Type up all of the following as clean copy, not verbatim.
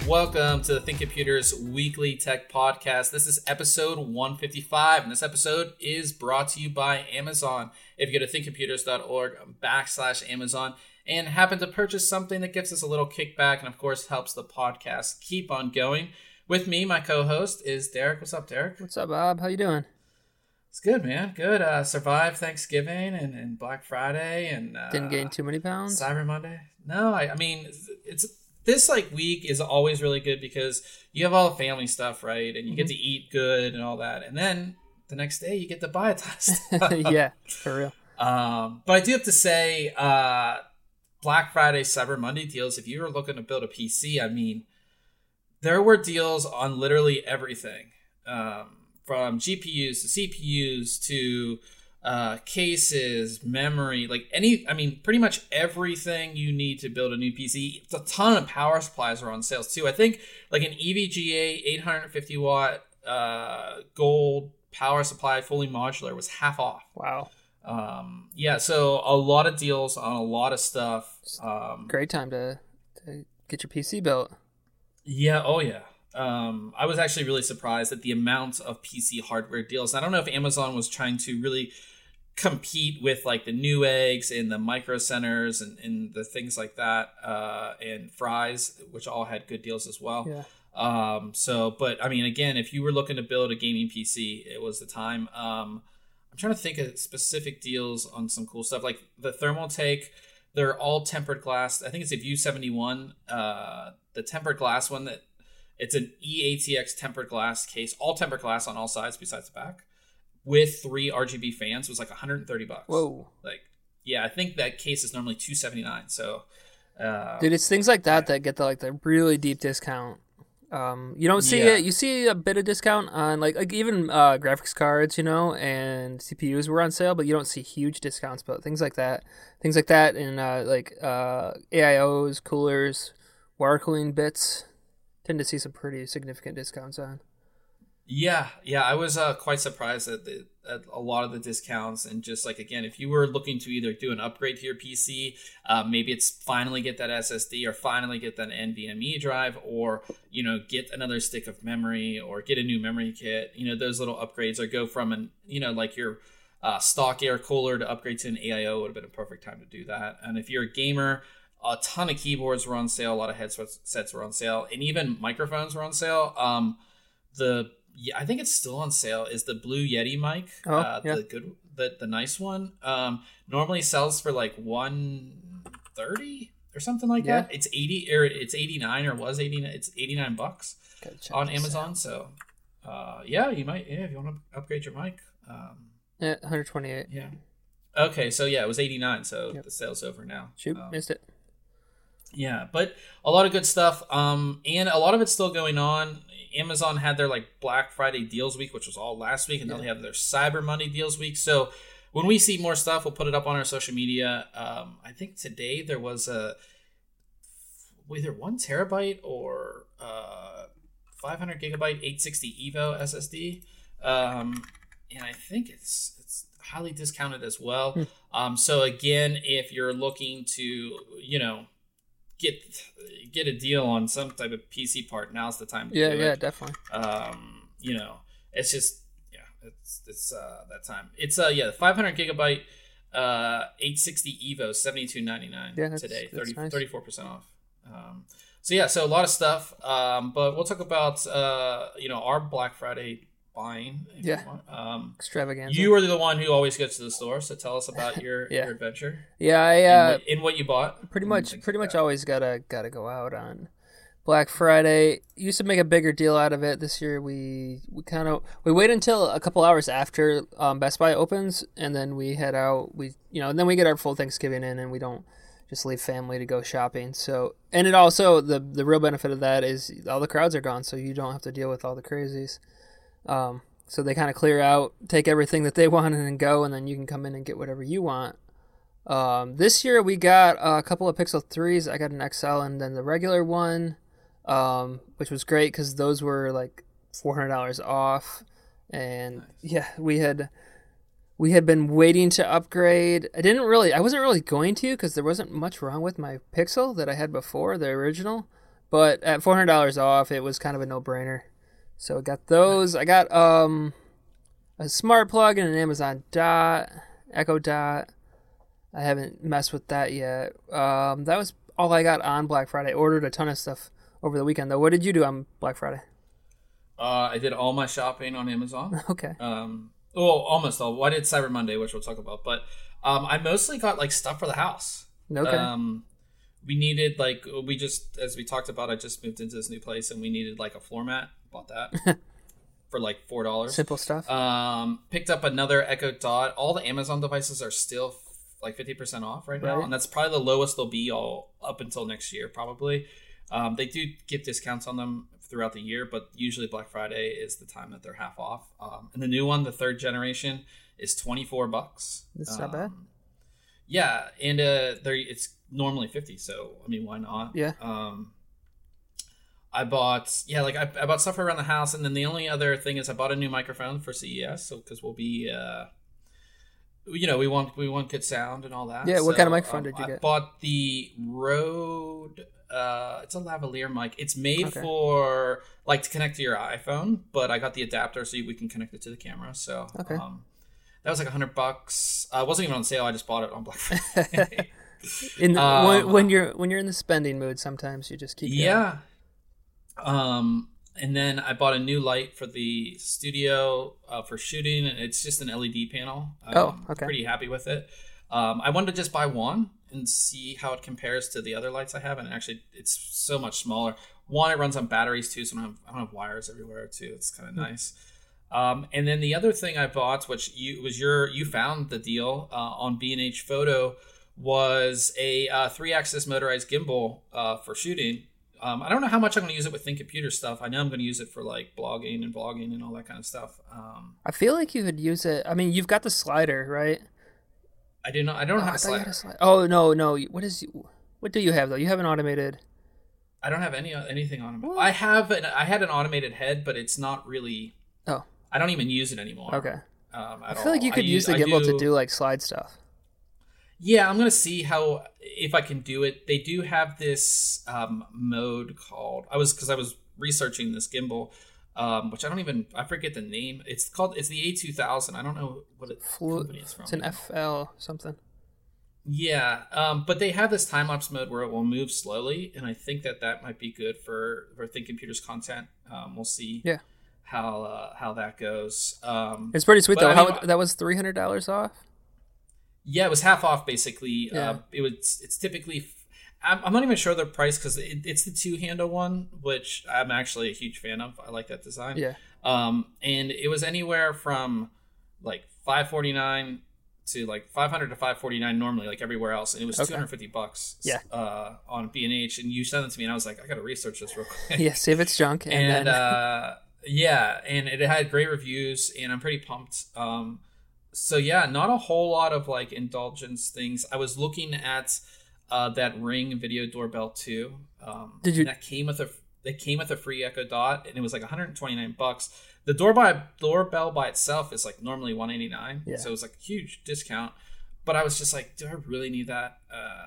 Welcome to the Think Computers Weekly Tech Podcast. This is episode 155, and this episode is brought to you by Amazon. If you go to thinkcomputers.org/Amazon and happen to purchase something that gives us a little kickback and, of course, helps the podcast keep on going. With me, my co-host, is Derek. What's up, Derek? What's up, Bob? How you doing? It's good, man. Good. Survived Thanksgiving and Black Friday and didn't gain too many pounds. Cyber Monday. No, I mean it's this week is always really good because you have all the family stuff, right? And you get to eat good and all that, and then the next day you get to buy a ton of stuff. Yeah, for real. But I do have to say, Black Friday, Cyber Monday deals. If you were looking to build a PC, I mean, there were deals on literally everything. From GPUs to CPUs to cases, memory, pretty much everything you need to build a new PC. A ton of power supplies are on sales too. I think like an EVGA 850 watt gold power supply, fully modular, was half off. Wow. So a lot of deals on a lot of stuff. Great time to get your PC built. Yeah. Oh yeah. I was actually really surprised at the amount of PC hardware deals. I don't know if Amazon was trying to really compete with like the Newegg's and the Micro Centers and the things like that, and Fry's, which all had good deals as well. Yeah. But I mean, again, if you were looking to build a gaming PC, it was the time. I'm trying to think of specific deals on some cool stuff, like the Thermaltake. They're all tempered glass. I think it's a View 71, the tempered glass one that. It's an EATX tempered glass case, all tempered glass on all sides besides the back, with 3 RGB fans. It was like $130. Whoa! I think that case is normally $279. So, dude, it's things like that that get the really deep discount. You don't see it. You see a bit of discount on like even graphics cards, and CPUs were on sale, but you don't see huge discounts. But things like that, and AIOs, coolers, water cooling bits. Tend to see some pretty significant discounts on. Yeah, I was quite surprised at a lot of the discounts, and just like, again, if you were looking to either do an upgrade to your PC, maybe it's finally get that SSD or finally get that NVMe drive, or get another stick of memory or get a new memory kit. Those little upgrades, or go from your stock air cooler to upgrade to an AIO would have been a perfect time to do that. And if you're a gamer, a ton of keyboards were on sale. A lot of headsets were on sale, and even microphones were on sale. I think it's still on sale. Is the Blue Yeti mic? The nice one. Normally sells for like $130 or something like that. It's 80 or it's 89 or was 89. It's $89 on Amazon. So, you might. Yeah, if you want to upgrade your mic. 128. Yeah. Okay, so it was 89. So the sale's over now. Shoot, missed it. Yeah, but a lot of good stuff, and a lot of it's still going on. Amazon had their Black Friday deals week, which was all last week, and now they have their Cyber Monday deals week. So when we see more stuff, we'll put it up on our social media. I think today there was either 1 terabyte or 500 gigabyte 860 Evo SSD, and I think it's highly discounted as well. So again, if you're looking to get a deal on some type of PC part, now's the time to do it. Yeah, definitely. It's just it's that time. It's the 500 gigabyte 860 Evo $72.99 today, 34% off. So a lot of stuff. But we'll talk about our Black Friday buying. Extravaganza. You are the one who always goes to the store, so tell us about your adventure. Yeah, in what you bought. Pretty much always gotta go out on Black Friday. Used to make a bigger deal out of it. This year we wait until a couple hours after Best Buy opens, and then we head out. And then we get our full Thanksgiving in, and we don't just leave family to go shopping. So, and it also the real benefit of that is all the crowds are gone, so you don't have to deal with all the crazies. So they kind of clear out, take everything that they want, and then go, and then you can come in and get whatever you want. This year we got a couple of Pixel 3s. I got an XL and then the regular one, which was great because those were like $400 off. And we had been waiting to upgrade. I wasn't really going to because there wasn't much wrong with my Pixel that I had before, the original. but at $400 off, it was kind of a no-brainer. So I got those. I got a smart plug and an Amazon Dot, Echo Dot. I haven't messed with that yet. That was all I got on Black Friday. I ordered a ton of stuff over the weekend, though. What did you do on Black Friday? I did all my shopping on Amazon. Okay. Well, almost all. Well, I did Cyber Monday, which we'll talk about. But I mostly got like stuff for the house. Okay. We needed as we talked about, I just moved into this new place and we needed like a floor mat. Bought that for like $4. Simple stuff. Picked up another Echo Dot. All the Amazon devices are still like 50% off right now, and that's probably the lowest they'll be all up until next year probably. They do get discounts on them throughout the year, but usually Black Friday is the time that they're half off. And the new one, the 3rd generation, is $24. That's not bad. Yeah, and it's normally 50, so I mean, why not? Yeah. I bought I bought stuff around the house, and then the only other thing is I bought a new microphone for CES, so because we'll be we want good sound and all that. Yeah, what kind of microphone did you get? I bought the Rode. It's a lavalier mic. It's made for like to connect to your iPhone, but I got the adapter so we can connect it to the camera. So that was like $100. It wasn't even on sale. I just bought it on Black Friday. When you're in the spending mood, sometimes you just keep going. Yeah. And then I bought a new light for the studio for shooting, and it's just an LED panel. Pretty happy with it. I wanted to just buy one and see how it compares to the other lights I have, and actually it's so much smaller. One, it runs on batteries too, so I don't have wires everywhere too. It's kind of nice. And then the other thing I bought, which you found the deal on B&H Photo, was a 3-axis motorized gimbal for shooting. I don't know how much I'm going to use it with ThinkComputer stuff. I know I'm going to use it for like blogging and vlogging and all that kind of stuff. I feel like you could use it. I mean, you've got the slider, right? I do not. I don't have a slider. Oh no. What do you have though? You have an automated. I don't have anything on it. I had an automated head, but it's not really. Oh. I don't even use it anymore. Okay. I feel like you could use the gimbal to do like slide stuff. Yeah, I'm gonna see if I can do it. They do have this mode called. I was researching this gimbal, which I forget the name. It's the A2000. I don't know what company it's from. It's an FL something. Yeah, but they have this time lapse mode where it will move slowly, and I think that might be good for ThinkComputer's content. We'll see. Yeah. How that goes. It's pretty sweet though. That was $300 off. Yeah, it was half off basically. Yeah. It's typically. I'm not even sure the price because it's the 2-handle one, which I'm actually a huge fan of. I like that design. Yeah. And it was anywhere from like $549 to like $500 to $549 normally, like everywhere else, and it was $250. Yeah. On B&H, and you sent it to me, and I was like, I got to research this real quick. Yeah, see if it's junk. And yeah, and it had great reviews, and I'm pretty pumped. So yeah, not a whole lot of like indulgence things. I was looking at that Ring Video Doorbell 2. Did you? That came with a free Echo Dot, and it was like $129. The doorbell by itself is like normally $189, so it was like a huge discount. But I was just like, do I really need that?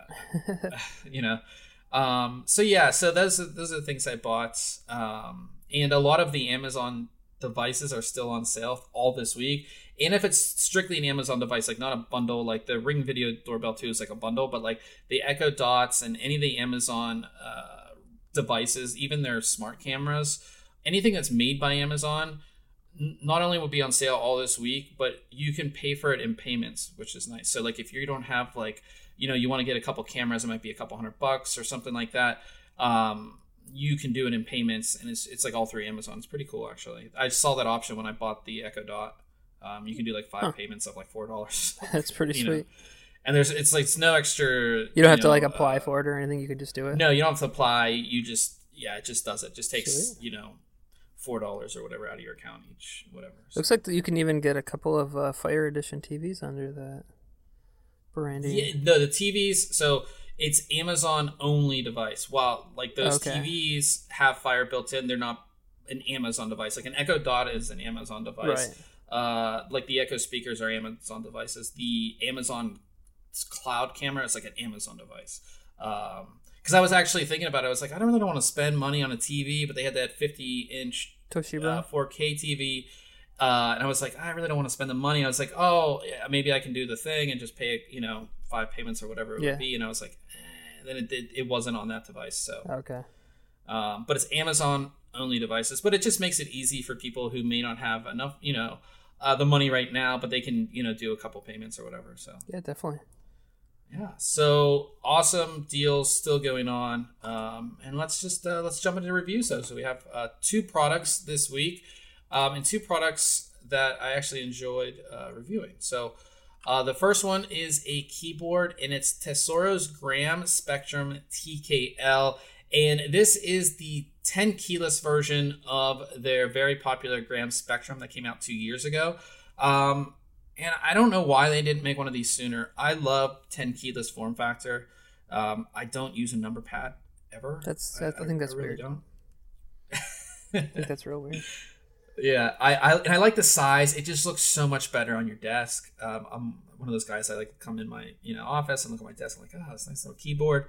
So yeah, so those are the things I bought, and a lot of the Amazon devices are still on sale all this week. And if it's strictly an Amazon device, like not a bundle, like the Ring Video Doorbell 2 is like a bundle, but like the Echo Dots and any of the Amazon devices, even their smart cameras, anything that's made by Amazon, not only will be on sale all this week, but you can pay for it in payments, which is nice. So like if you don't have like, you want to get a couple cameras, it might be a couple $100 or something like that. You can do it in payments, and it's like all through Amazon. It's pretty cool, actually. I saw that option when I bought the Echo Dot. You can do like 5 payments of like $4. That's pretty sweet. And it's no extra. You don't have to like apply for it or anything. You could just do it. No, you don't have to apply. You just it just does it. It just takes $4 or whatever out of your account each, whatever. Looks like you can even get a couple of Fire Edition TVs under that branding. Yeah, the TVs. So it's Amazon only device. While like those TVs have Fire built in, they're not an Amazon device. Like an Echo Dot is an Amazon device. Right. Like the Echo speakers are Amazon devices. The Amazon cloud camera is like an Amazon device. because I was actually thinking about it. I was like, I don't really don't want to spend money on a TV, but they had that 50-inch Toshiba 4K TV. And I was like, I really don't want to spend the money. I was like, oh, yeah, maybe I can do the thing and just pay, 5 payments or whatever it would be. And I was like, then it wasn't on that device. So okay. But it's Amazon only devices. But it just makes it easy for people who may not have enough, the money right now, but they can, do a couple payments or whatever. So yeah, definitely. Yeah. So awesome deals still going on. And let's jump into reviews. So we have 2 products this week. And 2 products that I actually enjoyed reviewing. So the first one is a keyboard, and it's Tesoro's Gram Spectrum TKL. And this is the 10 keyless version of their very popular Gram Spectrum that came out 2 years ago. And I don't know why they didn't make one of these sooner. I love 10 keyless form factor. I don't use a number pad ever. I think that's really weird. Don't. I think that's real weird. Yeah, I like the size. It just looks so much better on your desk. I'm one of those guys. I like to come in my office and look at my desk. I'm like, oh, this nice little keyboard.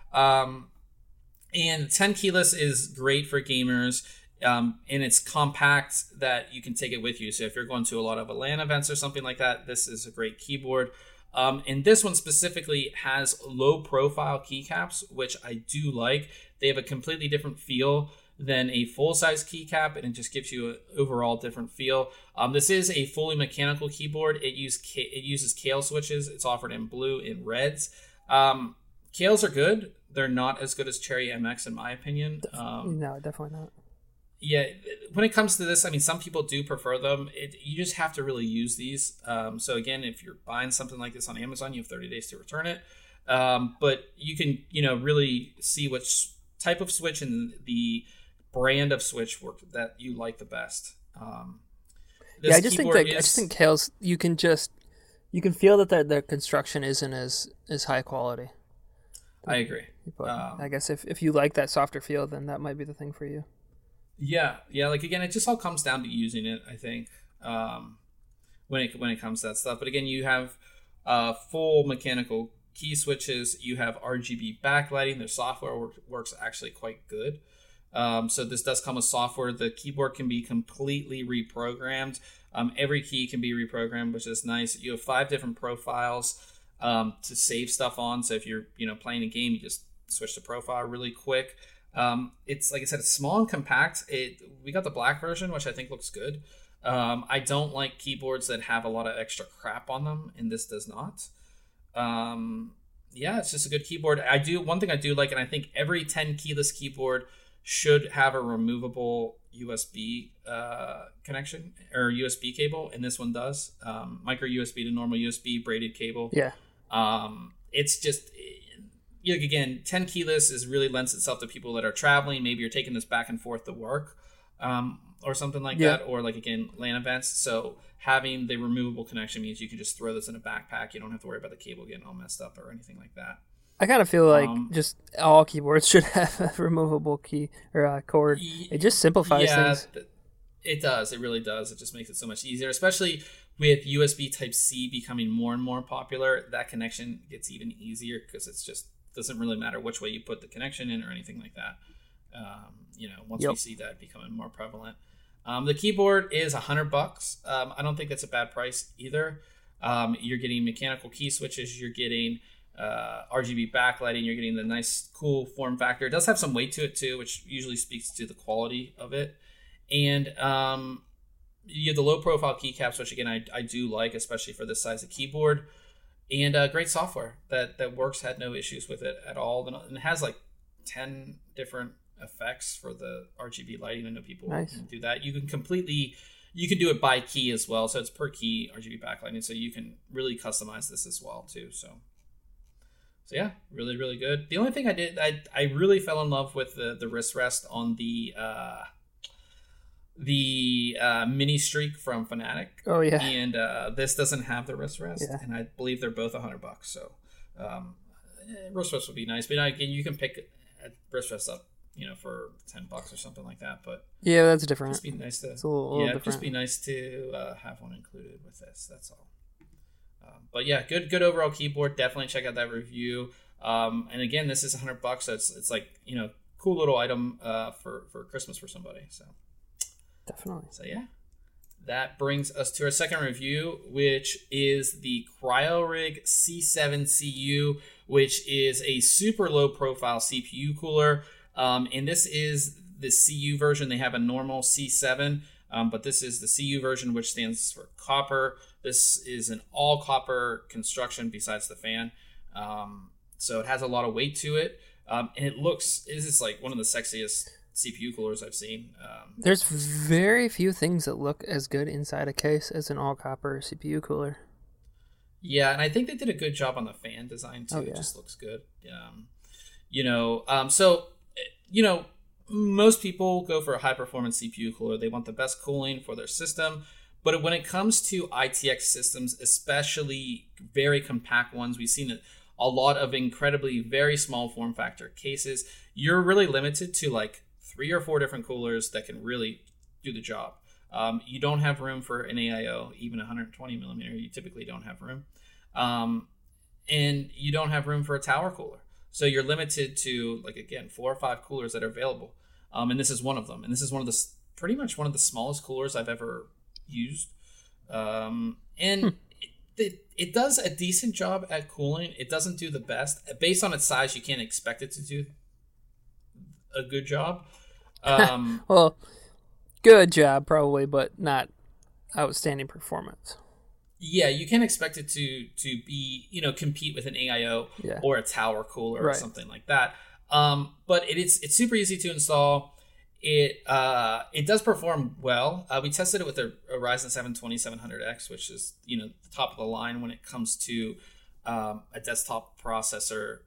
And 10 keyless is great for gamers. And it's compact that you can take it with you. So if you're going to a lot of LAN events or something like that, this is a great keyboard. And this one specifically has low profile keycaps, which I do like. They have a completely different feel than a full-size keycap, and it just gives you an overall different feel. This is a fully mechanical keyboard. It uses Kailh switches. It's offered in blue and reds. Kailhs are good. They're not as good as Cherry MX, in my opinion. No, definitely not. Yeah, when it comes to this, I mean, some people do prefer them. You just have to really use these. So again, if you're buying something like this on Amazon, you have 30 days to return it. But you can, really see which type of switch and the brand of switch work that you like the best. I just think Kailh's, you can feel that their construction isn't as high quality. I agree. But I guess if you like that softer feel, then that might be the thing for you. Yeah. Like again, it just all comes down to using it. I think when it comes to that stuff. But again, you have full mechanical key switches. You have RGB backlighting. Their software works actually quite good. So this does come with software. The keyboard can be completely reprogrammed. Every key can be reprogrammed, which is nice. You have 5 different profiles to save stuff on. So if you're playing a game, you just switch the profile really quick. It's like I said, it's small and compact. We got the black version, which I think looks good. I don't like keyboards that have a lot of extra crap on them, and this does not. It's just a good keyboard. One thing I do like, and I think every 10 keyless keyboard should have a removable USB connection or USB cable, and this one does. Micro USB to normal USB braided cable. Yeah. It's just, again, 10 keyless really lends itself to people that are traveling. Maybe you're taking this back and forth to work or something like that, or like, again, LAN events. So having the removable connection means you can just throw this in a backpack. You don't have to worry about the cable getting all messed up or anything like that. I kind of feel like just all keyboards should have a removable key or cord. It just simplifies things. It does. It really does. It just makes it so much easier, especially with USB Type-C becoming more and more popular. That connection gets even easier because it's just doesn't really matter which way you put the connection in or anything like that. Once we see that becoming more prevalent. The keyboard is $100. I don't think that's a bad price either. You're getting mechanical key switches. You're getting RGB backlighting. You're getting the nice, cool form factor. It does have some weight to it too, which usually speaks to the quality of it. And you have the low profile keycaps, which again I do like, especially for this size of keyboard. And great software that works. Had no issues with it at all. And it has like 10 different effects for the RGB lighting. I know people can do that. You can do it by key as well. So it's per key RGB backlighting. So you can really customize this as well too. So yeah, really, really good. The only thing I really fell in love with the wrist rest on the mini streak from Fnatic. Oh yeah. And this doesn't have the wrist rest, yeah. And I believe they're both $100. So wrist rest would be nice, but again, you can pick a wrist rest up, for $10 or something like that. But yeah, that's different. Just be nice to, it's a little different. Just be nice to have one included with this. That's all. But yeah, good overall keyboard. Definitely check out that review. And again, this is $100. So it's like, cool little item for Christmas for somebody. So definitely. So yeah, that brings us to our second review, which is the CryoRig C7CU, which is a super low profile CPU cooler. And this is the CU version. They have a normal C7, but this is the CU version, which stands for copper. This is an all copper construction besides the fan. So it has a lot of weight to it. And this is like one of the sexiest CPU coolers I've seen. There's very few things that look as good inside a case as an all copper CPU cooler. Yeah, and I think they did a good job on the fan design too. Oh, yeah. It just looks good. Most people go for a high performance CPU cooler. They want the best cooling for their system. But when it comes to ITX systems, especially very compact ones, we've seen a lot of incredibly very small form factor cases. You're really limited to like 3 or 4 different coolers that can really do the job. You don't have room for an AIO, even 120 millimeter. You typically don't have room. And you don't have room for a tower cooler. So you're limited to, like, again, 4 or 5 coolers that are available. And this is one of them. And this is pretty much one of the smallest coolers I've ever used. It does a decent job at cooling. It doesn't do the best. Based on its size, you can't expect it to do a good job. Well, good job probably, but not outstanding performance. Yeah, you can't expect it to be, compete with an AIO or a tower cooler or something like that. But it's super easy to install. It does perform well. We tested it with a Ryzen 7 2700X, which is the top of the line when it comes to a desktop processor.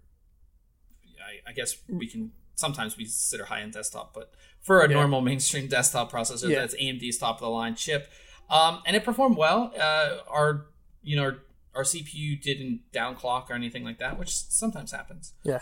I guess sometimes we consider high-end desktop, but for a normal mainstream desktop processor, that's AMD's top of the line chip, and it performed well. Our CPU didn't downclock or anything like that, which sometimes happens. Yeah.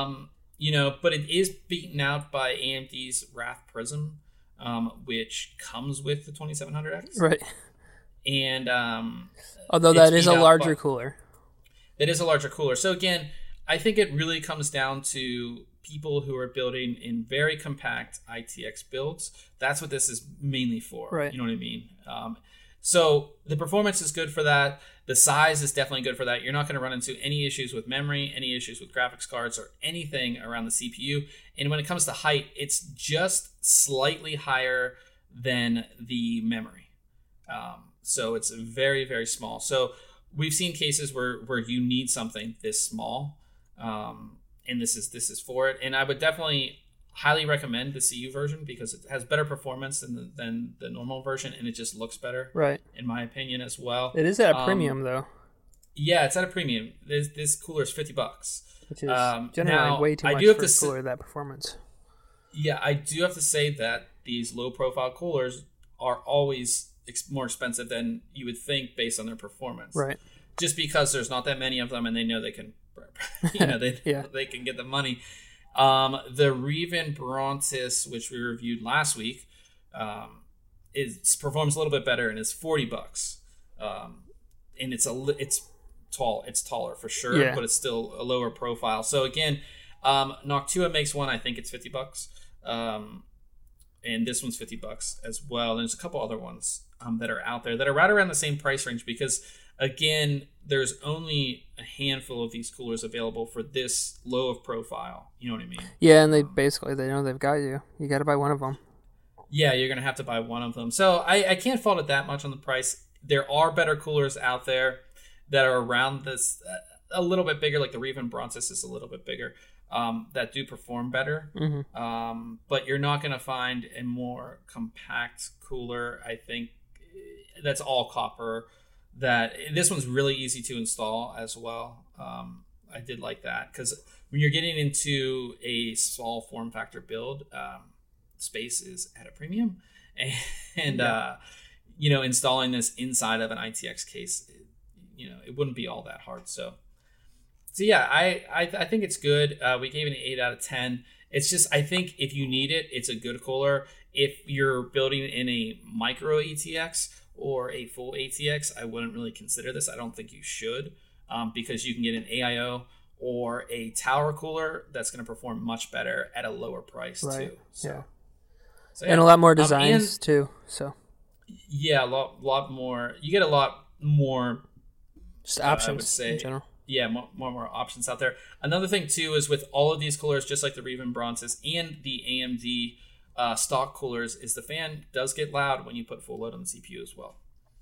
But it is beaten out by AMD's Wrath Prism, which comes with the 2700X. Right. And although that is a larger cooler. It is a larger cooler. So again, I think it really comes down to people who are building in very compact ITX builds. That's what this is mainly for. Right. You know what I mean? So the performance is good for that. The size is definitely good for that. You're not going to run into any issues with memory, any issues with graphics cards, or anything around the CPU. And when it comes to height, it's just slightly higher than the memory. So it's very, very small. So we've seen cases where you need something this small, and this is for it. And I would definitely highly recommend the CU version because it has better performance than the normal version, and it just looks better, right? In my opinion, as well. It is at a premium, though. Yeah, it's at a premium. This cooler is $50, which is generally way too much for a cooler of that performance. Yeah, I do have to say that these low-profile coolers are always more expensive than you would think based on their performance, right? Just because there's not that many of them, and they know they can, they can get the money. The Riven Brontis, which we reviewed last week, performs a little bit better and is $40. And it's taller for sure, but it's still a lower profile. So again, Noctua makes one. I think it's $50. And this one's $50 as well. There's a couple other ones that are out there that are right around the same price range because, again, there's only a handful of these coolers available for this low of profile. You know what I mean? Yeah, and they know they've got you. You got to buy one of them. Yeah, you're going to have to buy one of them. So I can't fault it that much on the price. There are better coolers out there that are around this, a little bit bigger, like the Riven Brontis is a little bit bigger, that do perform better. Mm-hmm. But you're not going to find a more compact cooler, I think, that's all copper. That this one's really easy to install as well. I did like that because when you're getting into a small form factor build, space is at a premium, and installing this inside of an ITX case, it wouldn't be all that hard. So yeah, I think it's good. We gave it an 8 out of 10. It's just, I think if you need it, it's a good cooler. If you're building in a micro ATX or a full ATX, I wouldn't really consider this. I don't think you should, because you can get an AIO or a tower cooler that's going to perform much better at a lower price too. So, and a lot more designs too. So yeah, a lot more. You get a lot more just options. I would say, in general. Yeah, more options out there. Another thing too is with all of these coolers, just like the Riven Bronzes and the AMD stock coolers, is the fan does get loud when you put full load on the CPU as well.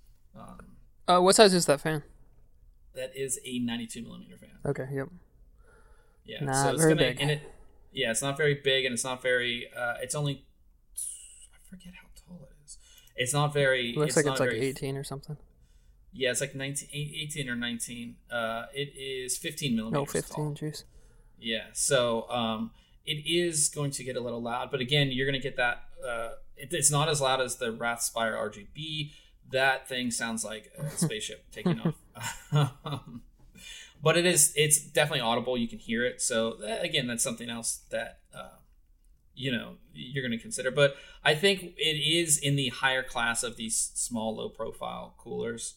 What size is that fan? That is a 92 millimeter fan. Okay. Yep. Yeah. Not so it's very gonna, big. and it's not very big, and it's not very. It's only. I forget how tall it is. It's not very. It looks like it's like very, 18 or something. Yeah, it's like 18 or 19. It is 15 millimeters. No, 15. Tall. Jeez. Yeah. So it is going to get a little loud, but again, you're going to get that. It's not as loud as the Rathspire RGB. That thing sounds like a spaceship taking off. But it's definitely audible. You can hear it. So again, that's something else that you're going to consider. But I think it is in the higher class of these small, low profile coolers.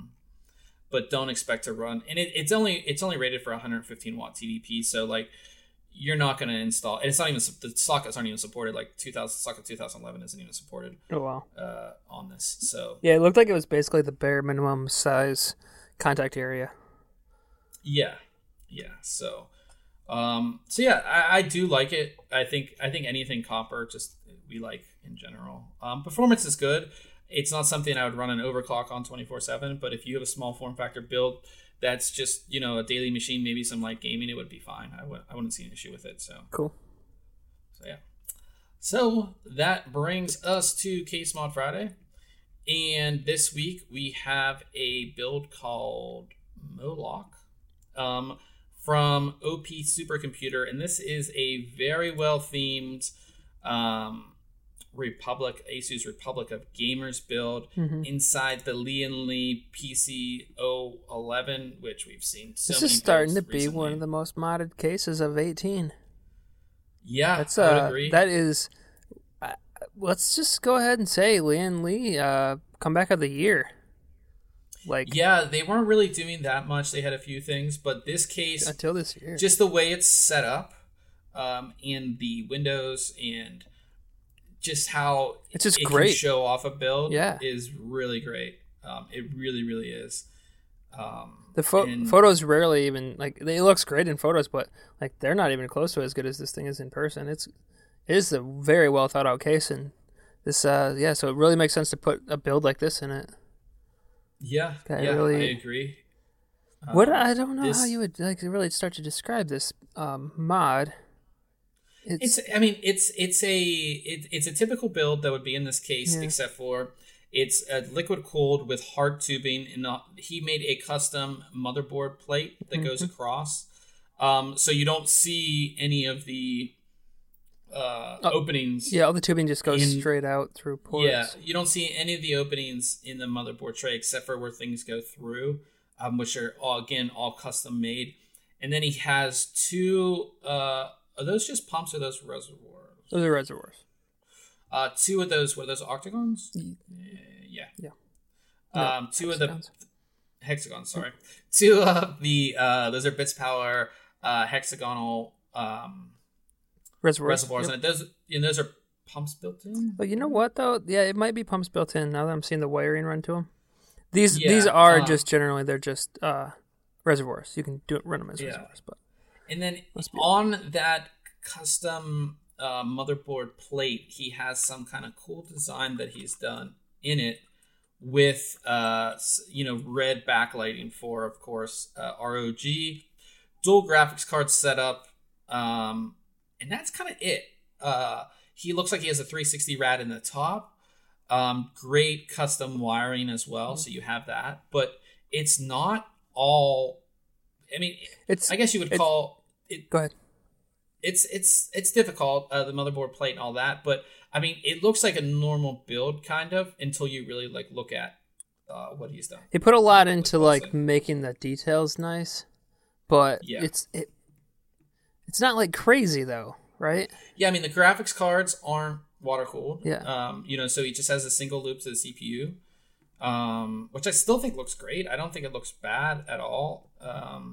But don't expect to run. And it's only rated for 115 watt TDP. So like you're not going to install. And it's not even the sockets aren't even supported. Like socket 2011 isn't even supported. Oh wow. On this. So yeah, it looked like it was basically the bare minimum size contact area. Yeah. So yeah, I do like it. I think anything copper just we like in general. Performance is good. It's not something I would run an overclock on 24/7, but if you have a small form factor build that's just, a daily machine, maybe some light gaming, it would be fine. I wouldn't see an issue with it. So cool. So yeah. So that brings us to Case Mod Friday. And this week we have a build called Moloch. From OP Supercomputer, and this is a very well themed Asus Republic of Gamers build inside the Lian Li PC 011, which we've seen so many. This is starting to recently. be one of the most modded cases of 18. Yeah, I would agree. That is. Let's just go ahead and say Lian Li comeback of the year. Yeah, they weren't really doing that much. They had a few things, but this case, until this year, just the way it's set up, in the windows and just how it's just great. Can show off a build, yeah, is really great. It really, really is. The photos rarely even it looks great in photos, but they're not even close to as good as this thing is in person. It is a very well thought out case, and this so it really makes sense to put a build like this in it. Yeah, I agree. I don't know how you would really start to describe this mod. It's a typical build that would be in this case, except for it's liquid cooled with hard tubing, and he made a custom motherboard plate that goes across, so you don't see any of the openings. Yeah, all the tubing just goes straight out through ports. Yeah, you don't see any of the openings in the motherboard tray except for where things go through, which are all custom made. And then he has two. Are those just pumps or those reservoirs? Those are reservoirs. Two of those were those octagons. Yeah. Two of the hexagons. Sorry, two of the those are Bits Power hexagonal. Reservoirs, yep. And those are pumps built in. But you know what though? Yeah, it might be pumps built in. Now that I'm seeing the wiring run to them, these are just generally they're just reservoirs. You can run them as reservoirs. But and then on that custom motherboard plate, he has some kind of cool design that he's done in it with red backlighting for, of course, ROG, dual graphics card setup. And that's kind of it. He looks like he has a 360 rad in the top. Great custom wiring as well, so you have that. But it's not all. I mean, I guess you would call it. Go ahead. It's difficult, the motherboard plate and all that. But I mean, it looks like a normal build kind of until you really look at what he's done. He put a lot into making the details nice, but it's not crazy though, right? Yeah, I mean the graphics cards aren't water cooled. Yeah. So he just has a single loop to the CPU, which I still think looks great. I don't think it looks bad at all.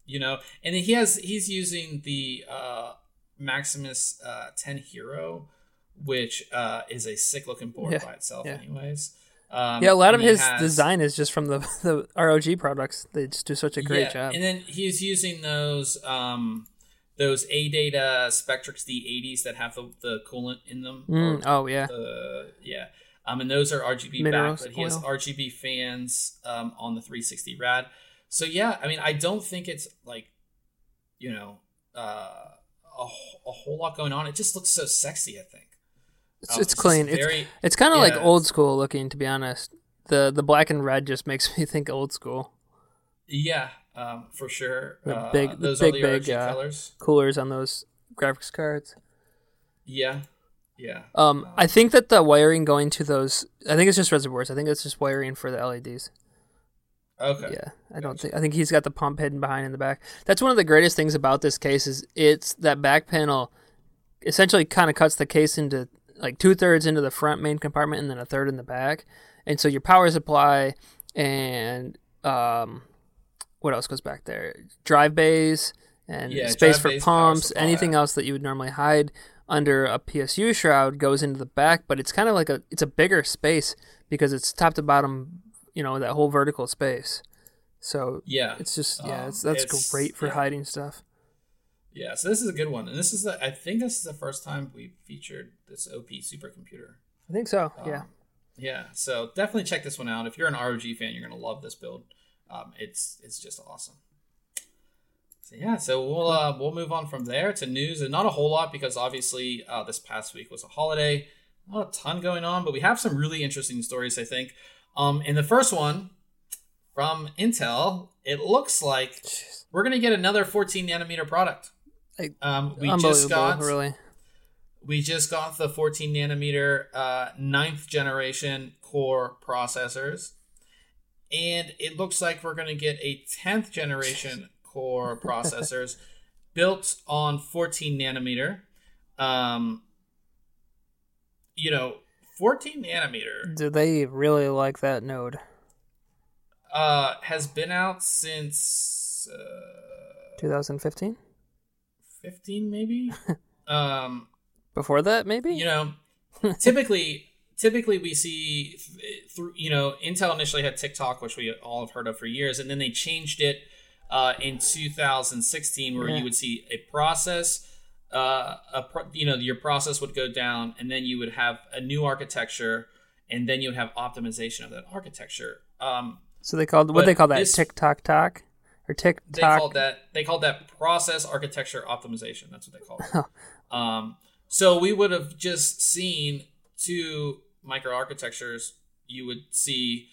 you know, and he's using the Maximus 10 Hero, which is a sick looking board by itself, anyways. A lot of his design is just from the ROG products. They just do such a great job. And then he's using those ADATA Spectrix D80s that have the coolant in them. And those are RGB backed, but he has RGB fans on the 360 Rad. So yeah, I mean, I don't think it's like, you know, a whole lot going on. It just looks so sexy, I think. It's clean. It's kind of like old school looking, to be honest. The black and red just makes me think old school. Yeah, for sure. The big colors, coolers on those graphics cards. Yeah. I think that the wiring going to those, I think it's just reservoirs. I think it's just wiring for the LEDs. Okay. Yeah, I think he's got the pump hidden behind in the back. That's one of the greatest things about this case is it's that back panel essentially kind of cuts the case into like 2/3 into the front main compartment and then 1/3 in the back. And so your power supply and what else goes back there? Drive bays and space for pumps, anything else that you would normally hide under a PSU shroud goes into the back, but it's kind of like it's a bigger space because it's top to bottom, you know, that whole vertical space. So it's just that's great for hiding stuff. Yeah, so this is a good one, and I think this is the first time we featured this OP supercomputer. I think so. Yeah. So definitely check this one out. If you're an ROG fan, you're gonna love this build. It's just awesome. So we'll move on from there to news, and not a whole lot because obviously this past week was a holiday, not a ton going on, but we have some really interesting stories, I think. In the first one from Intel, it looks like we're gonna get another 14 nanometer product. We just got the 14 nanometer 9th generation core processors, and it looks like we're going to get a 10th generation core processors built on 14 nanometer. 14 nanometer. Do they really like that node? Has been out since 2015. 15 maybe. Before that, maybe. You know, typically we see through. You know, Intel initially had Tick-Tock, which we all have heard of for years, and then they changed it in 2016, where you would see a process. Your process would go down, and then you would have a new architecture, and then you would have optimization of that architecture. So they call that Tick-Tock. Or Tick-Tock. They called that process architecture optimization. That's what they call it. So we would have just seen two microarchitectures. You would see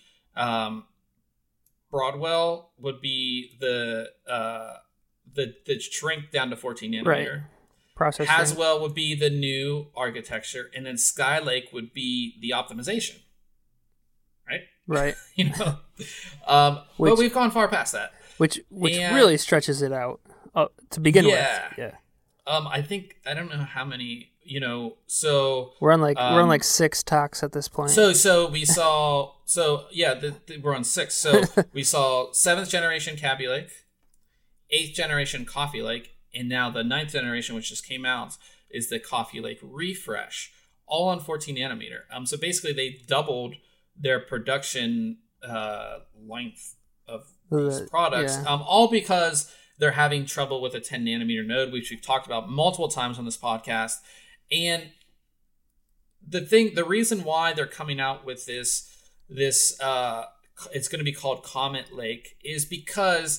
Broadwell would be the shrink down to 14 nanometer. Right. Process Haswell would be the new architecture, and then Skylake would be the optimization. Right. But we've gone far past that. Which really stretches it out to begin with. Yeah. I think I don't know how many. So we're on like 6 talks at this point. So we saw. We're on 6. So we saw 7th generation Kaby Lake, 8th generation Coffee Lake, and now the 9th generation, which just came out, is the Coffee Lake Refresh, all on 14 nanometer. So basically, they doubled their production length of these products, all because they're having trouble with a 10 nanometer node, which we've talked about multiple times on this podcast. And the reason why they're coming out with this it's going to be called Comet Lake is because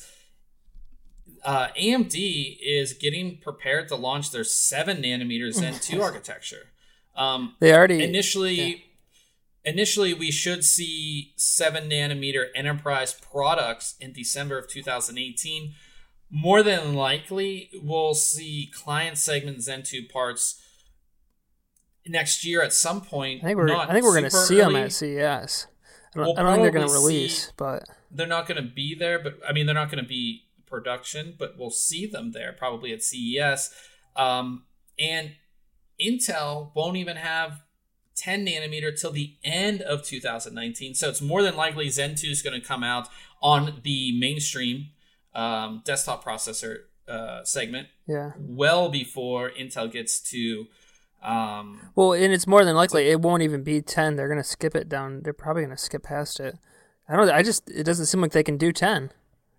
AMD is getting prepared to launch their 7 nanometer Zen 2 architecture. They already Initially, we should see 7 nanometer enterprise products in December of 2018. More than likely, we'll see client segment Zen 2 parts next year at some point. I think we're going to see them at CES. I don't think they're going to release, but they're not going to be there. But I mean, they're not going to be production, but we'll see them there probably at CES. And Intel won't even have 10 nanometer till the end of 2019. So it's more than likely Zen 2 is going to come out on the mainstream desktop processor segment Yeah. well before Intel gets to. Well, and it's more than likely it won't even be 10. They're gonna skip it down. They're probably gonna skip past it. It doesn't seem like they can do 10.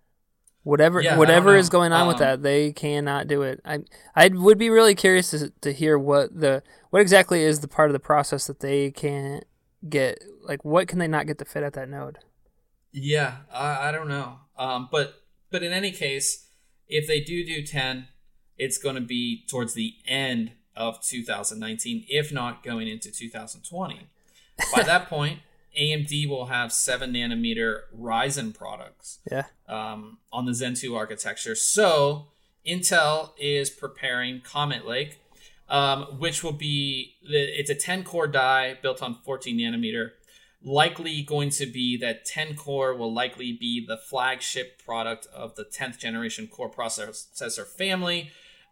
Whatever is going on with that, they cannot do it. I would be really curious to hear what exactly is the part of the process that they can't get. Like, what can they not get to fit at that node? Yeah, I don't know. But in any case, if they do 10, it's going to be towards the end of 2019, if not going into 2020. By that point, AMD will have 7 nanometer Ryzen products on the Zen 2 architecture. So Intel is preparing Comet Lake, which will be it's a 10 core die built on 14 nanometer. Likely going to be that 10 core will likely be the flagship product of the 10th generation core processor family.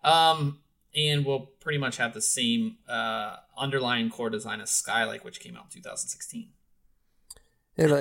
And we'll pretty much have the same underlying core design as Skylake, which came out in 2016. It'll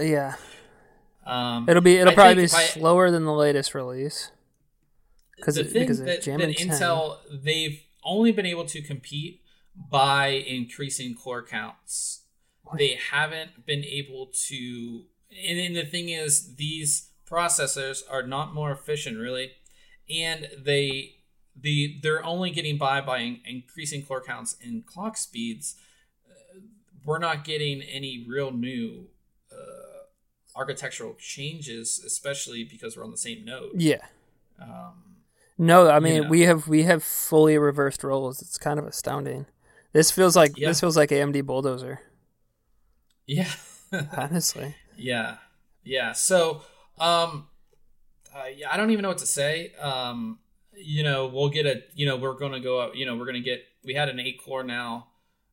probably be slower than the latest release. Because Intel, they've only been able to compete by increasing core counts. They haven't been able to, and then the thing is, these processors are not more efficient really, and they're only getting by increasing core counts and clock speeds. We're not getting any real new architectural changes, especially because we're on the same node. Yeah. No, I mean we have fully reversed roles. It's kind of astounding. This feels like AMD Bulldozer. Yeah. Honestly. Yeah. So, I don't even know what to say. We'll get we're going to go up, we had an 8 core now,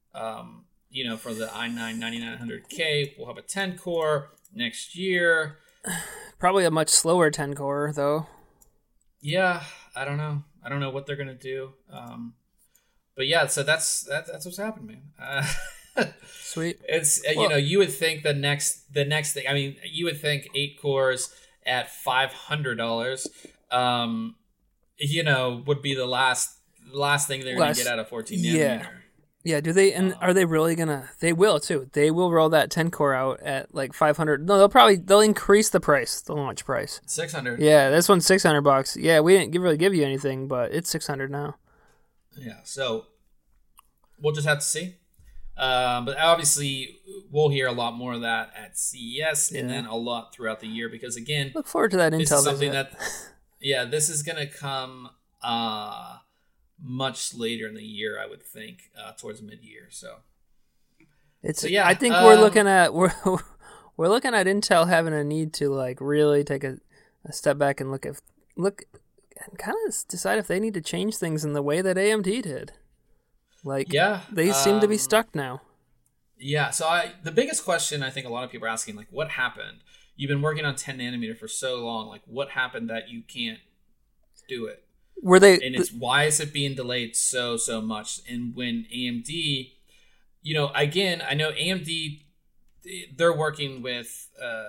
for the i9 9900K. We'll have a 10 core next year. Probably a much slower 10 core though. Yeah. I don't know. I don't know what they're going to do. But yeah, so that's what's happened, man. Sweet. It's you would think the next thing. I mean, you would think 8 cores at $500, would be the last thing they're going to get out of 14 nanometer. Yeah. Do they? And are they really gonna? They will too. They will roll that 10 core out at like 500. No, they'll increase the price, the launch price. 600. Yeah, this one's $600. Yeah, we didn't really give you anything, but it's 600 now. Yeah. So we'll just have to see. But obviously, we'll hear a lot more of that at CES and then a lot throughout the year because, again, look forward to that Intel visit. This is going to come much later in the year, I would think, towards mid-year. I think we're looking at Intel having a need to like really take a step back and look and kind of decide if they need to change things in the way that AMD did. They seem to be stuck now. Yeah, so the biggest question I think a lot of people are asking, like, what happened? You've been working on 10 nanometer for so long. Like, what happened that you can't do it? Why is it being delayed so much? And when AMD, again, I know AMD, they're working with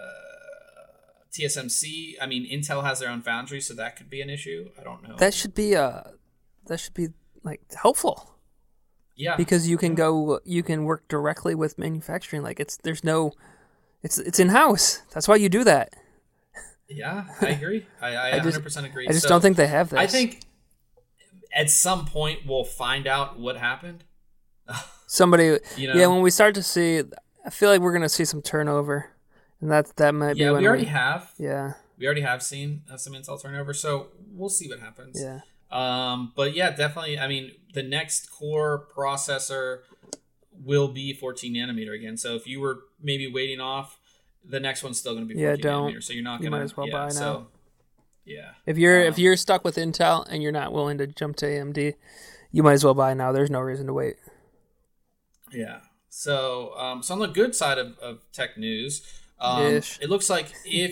TSMC. I mean, Intel has their own foundry, so that could be an issue. I don't know. That should be like helpful. Yeah, because you can work directly with manufacturing. Like it's in house. That's why you do that. Yeah, I agree. I 100% agree. I just don't think they have this. I think at some point we'll find out what happened. Somebody, when we start to see, I feel like we're going to see some turnover, and that might be. Yeah, we already have. Yeah, we already have seen some Intel turnover, so we'll see what happens. Yeah. But yeah, definitely. I mean, the next core processor will be 14 nanometer again. So if you were maybe waiting off, the next one's still going to be 14 nanometer. So you're not going to. Might as well buy now. So, yeah. If you're stuck with Intel and you're not willing to jump to AMD, you might as well buy now. There's no reason to wait. Yeah. So, on the good side of tech news, it looks like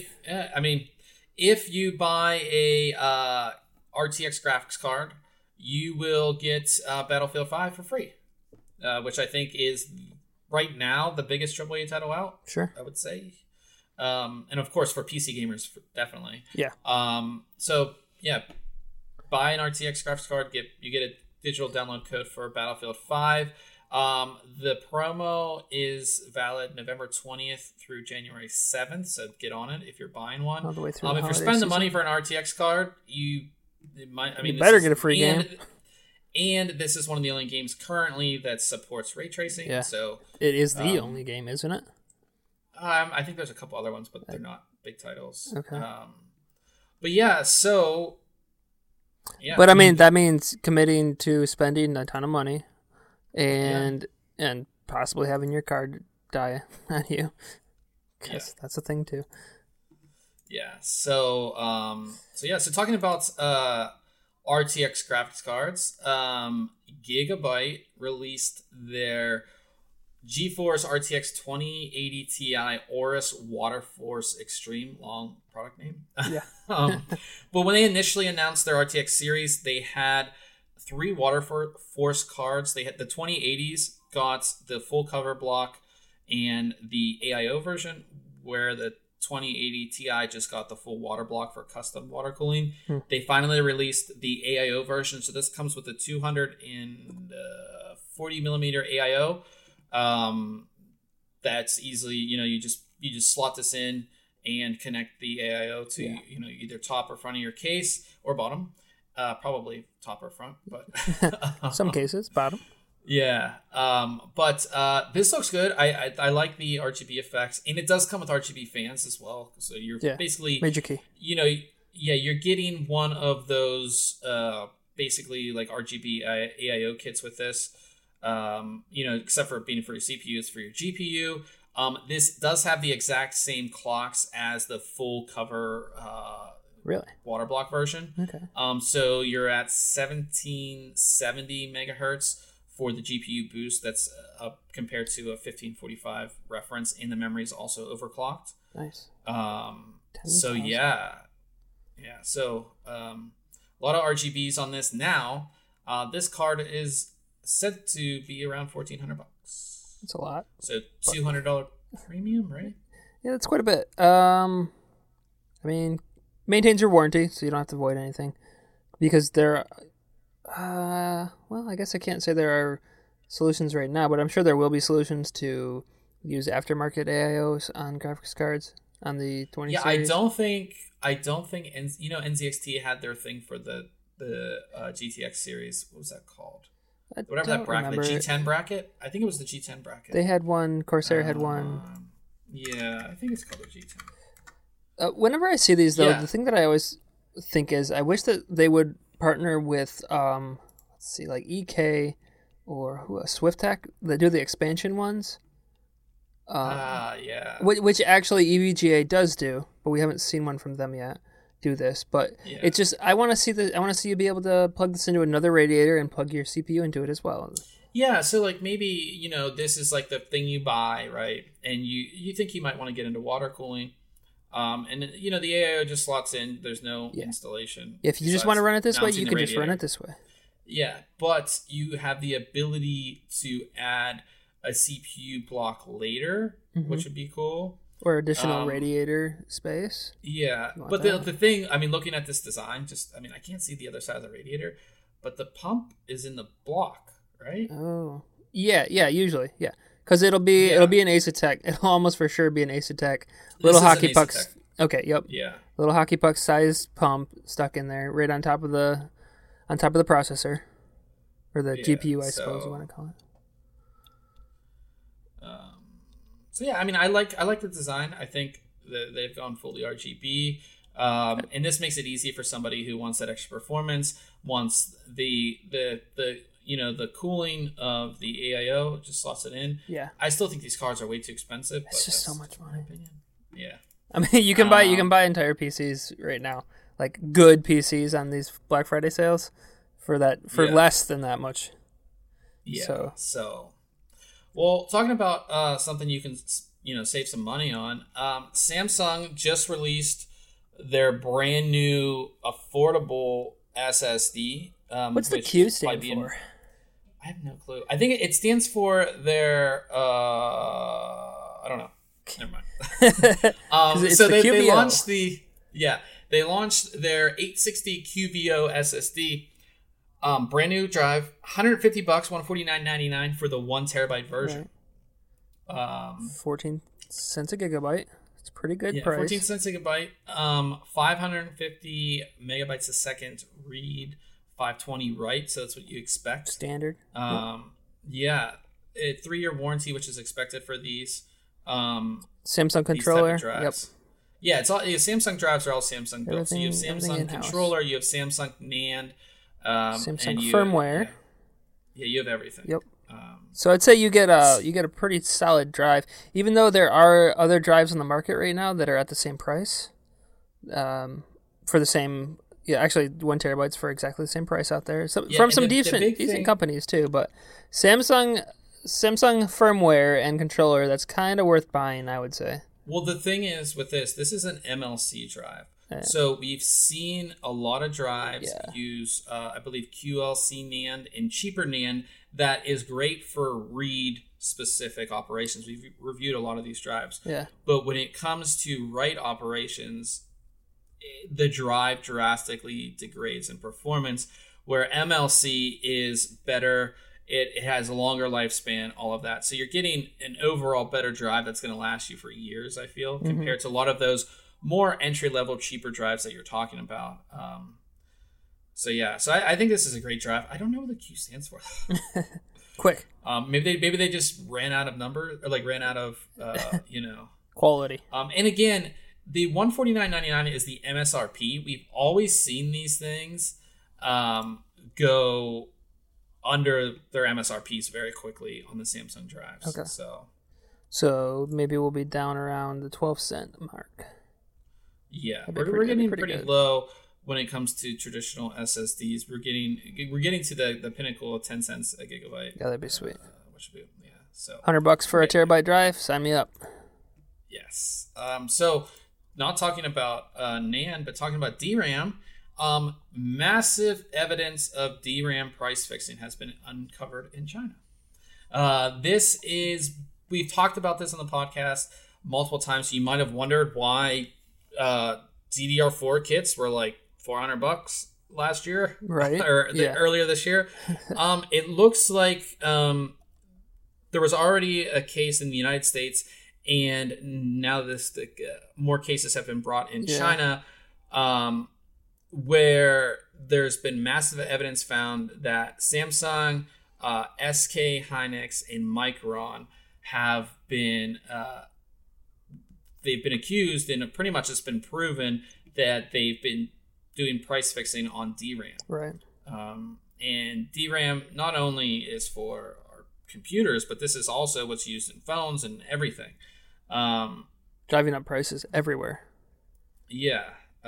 if you buy a RTX graphics card, you will get Battlefield 5 for free, which I think is right now the biggest AAA title out. Sure, I would say. And of course for PC gamers, definitely. Yeah. So yeah, buy an RTX graphics card. You get a digital download code for Battlefield 5. The promo is valid November 20th through January 7th, so get on it if you're buying one. All the way through if you're spending the money for an RTX card, you better get a free game. And this is one of the only games currently that supports ray tracing. Yeah. So it is the only game, isn't it? I think there's a couple other ones, but they're not big titles. Okay. But yeah, so yeah. But I mean, that means committing to spending a ton of money, and possibly having your card die on you. Because that's a thing too. Yeah. So so talking about RTX graphics cards, Gigabyte released their GeForce RTX 2080 Ti Aorus Waterforce Extreme, long product name. Yeah. But when they initially announced their RTX series, they had 3 Waterforce cards. They had the 2080s got the full cover block and the AIO version, where the 2080 Ti just got the full water block for custom water cooling. They finally released the AIO version, so this comes with a 240 millimeter AIO. That's easily, you just slot this in and connect the AIO to either top or front of your case or bottom. Probably top or front, but some cases bottom. Yeah. But this looks good. I like the RGB effects, and it does come with RGB fans as well. So you're basically major key. You're getting one of those basically like RGB AIO kits with this. Except for being for your CPU, it's for your GPU. This does have the exact same clocks as the full cover water block version. Okay. So you're at 1770 megahertz for the GPU boost. That's up compared to a 1545 reference, and the memory is also overclocked. Nice. So yeah. So a lot of RGBs on this now. This card is said to be around $1,400. That's a lot. So $200 premium, right? Yeah, that's quite a bit. I mean, maintains your warranty, so you don't have to void anything. Because there, well, I guess I can't say there are solutions right now, but I'm sure there will be solutions to use aftermarket AIOs on graphics cards on the 20 series. I don't think NZXT had their thing for the GTX series. What was that called? Whatever that bracket, the G10 bracket. I think it was the G10 bracket. They had one. Corsair had one. Yeah, I think it's called the G10. Whenever I see these, though, the thing that I always think is, I wish that they would partner with, like EK or SwiftTech that do the expansion ones. Yeah. Which actually EVGA does do, but we haven't seen one from them yet. Do this, but it's just I want to see you be able to plug this into another radiator and plug your CPU into it as well. Yeah, so like maybe this is like the thing you buy, right? And you think you might want to get into water cooling, and the AIO just slots in. There's no installation. If you just want to run it this way, you can just run it this way. Yeah, but you have the ability to add a CPU block later, which would be cool. Or additional radiator space. Yeah, but the thing, looking at this design, I can't see the other side of the radiator, but the pump is in the block, right? Oh, yeah, usually, yeah, because it'll be an Asetek. It'll almost for sure be an Asetek. Little hockey pucks. Okay, yep. Yeah. Little hockey puck sized pump stuck in there, right on top of the processor, or the GPU, I suppose you want to call it. So yeah, I like the design. I think that they've gone fully RGB, and this makes it easy for somebody who wants that extra performance, wants the cooling of the AIO, just slots it in. Yeah, I still think these cards are way too expensive. It's just so much money. Yeah, you can buy entire PCs right now, like good PCs on these Black Friday sales, for less than that much. Yeah. So. Well, talking about something you can save some money on, Samsung just released their brand new affordable SSD. What's the Q stand for? I have no clue. I think it stands for their. I don't know. Never mind. It's So the they QVO. launched they launched their 860 QVO SSD. Brand new drive, $150, $149.99 for the 1 terabyte version. Right. 14 cents a gigabyte. It's a pretty good price. 14 cents a gigabyte. 550 megabytes a second read, 520 write. So that's what you expect. Standard. Yeah, a 3-year warranty, which is expected for these. Samsung controller. These type of drives. Yeah, it's all Samsung drives are all Samsung built. So you have Samsung controller, you have Samsung NAND, Samsung firmware. Yeah, you have everything. Yep. So I'd say you get a pretty solid drive, even though there are other drives on the market right now that are at the same price, for the same. Yeah, actually, 1 terabyte's for exactly the same price out there. So from some decent companies too, but Samsung firmware and controller, that's kind of worth buying, I would say. Well, the thing is with this is an MLC drive. So we've seen a lot of drives use, I believe, QLC NAND and cheaper NAND that is great for read-specific operations. We've reviewed a lot of these drives. Yeah. But when it comes to write operations, the drive drastically degrades in performance, where MLC is better. It has a longer lifespan, all of that. So you're getting an overall better drive that's going to last you for years, I feel, compared to a lot of those more entry-level, cheaper drives that you're talking about. So I think this is a great drive. I don't know what the Q stands for. Quick. Maybe they just ran out of ran out of quality. And again, the $149.99 is the MSRP. We've always seen these things go under their MSRPs very quickly on the Samsung drives. Okay. So maybe we'll be down around the 12-cent mark. Yeah, we're getting pretty low when it comes to traditional SSDs. We're getting to the pinnacle of 10 cents a gigabyte. Yeah, that'd be sweet. Which would be so $100 for a terabyte drive. Sign me up. Yes. So not talking about NAND, but talking about DRAM. Massive evidence of DRAM price fixing has been uncovered in China. We've talked about this on the podcast multiple times. So you might have wondered why DDR4 kits were like $400 last year, right? Earlier this year. It looks like there was already a case in the United States, and now more cases have been brought in China, where there's been massive evidence found that Samsung, SK Hynix, and Micron have been they've been accused, and pretty much it's been proven that they've been doing price fixing on DRAM. Right. And DRAM not only is for our computers, but this is also what's used in phones and everything. Driving up prices everywhere. Yeah.